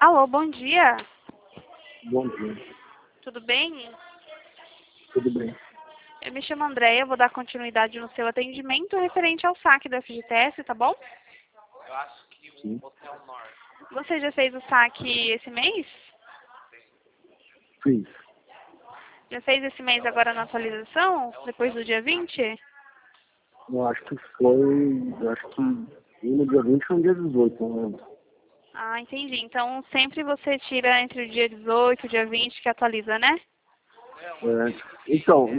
Alô, bom dia. Bom dia, Tudo bem? tudo bem? Eu me chamo Andréia, vou dar continuidade no seu atendimento referente ao saque do FGTS, tá bom? Sim, Você já fez o saque esse mês? fiz. Já fez esse mês agora na atualização, depois do dia 20? Eu acho que no dia 20 foi no dia 18, não lembro. Ah, entendi. Então sempre você tira entre o dia 18 e o dia 20 que atualiza, né? Então,